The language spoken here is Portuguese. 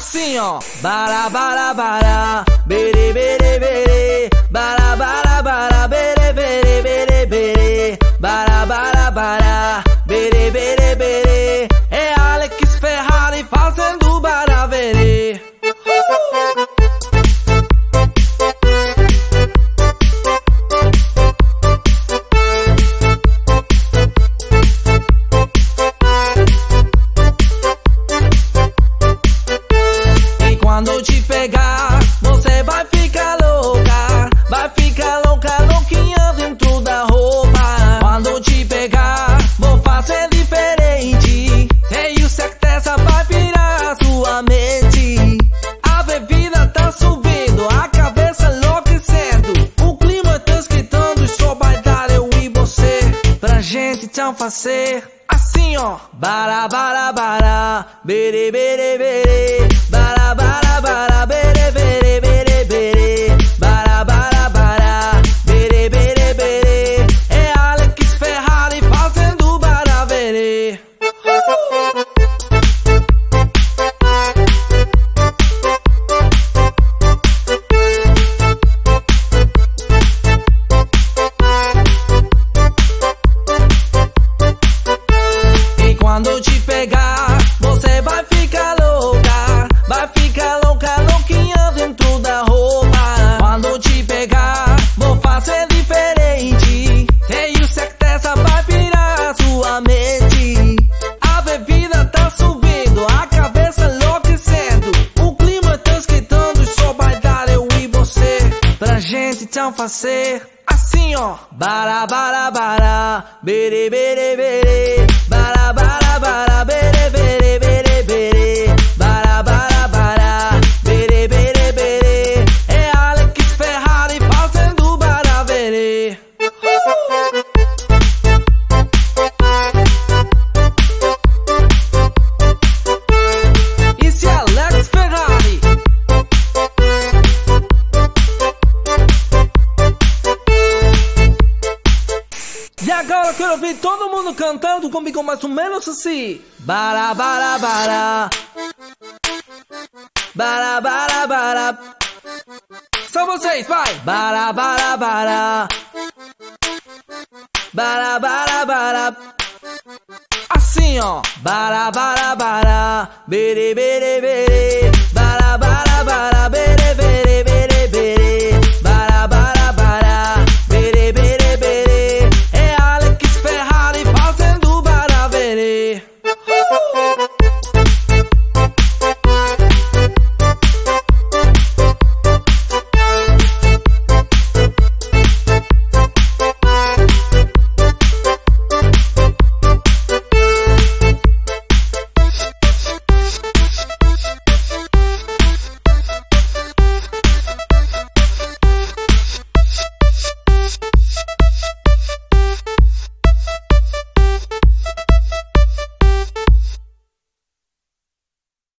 assim ó. Bara bara bara, bere bere bere, bara bara bara, bere bere bere bere, bara bara bara, bere bere bere. É Alex Ferrari fazendo baraberê. Quando te pegar, você vai ficar louca. Vai ficar louca, louquinha dentro da roupa. Quando te pegar, vou fazer diferente. Tenho certeza, vai virar a sua mente. A bebida tá subindo, a cabeça enlouquecendo. O clima tá esquentando e só vai dar eu e você. Pra gente então fazer assim ó. Bara bara bara, bere bere bere, bara bara bara, bere bere bere bere, bara bara bara, bere bere bere. É Alex Ferrari fazendo baraberê. Quando te pegar, você vai ficar louca. Vai ficar louca, louquinha dentro da roupa. Quando te pegar, vou fazer diferente. Tenho certeza, vai virar a sua mente. A bebida tá subindo, a cabeça enlouquecendo. O clima tá esquentando e só vai dar eu e você. Pra gente então fazer assim ó. Bara bara bara, bere bere bere, bara bara bara, bere bere bere bere, bara bara bara, bere bere bere. É Alex Ferrari fazendo baraberê. Isso é Alex Ferrari. E agora eu quero ouvir todo mundo cantando comigo mais ou menos assim. Bara bara bara, bara bara bara. Só vocês, vai. Bara bara bara, bara bara bara. Assim ó. Bara bara bara, bere bere bere,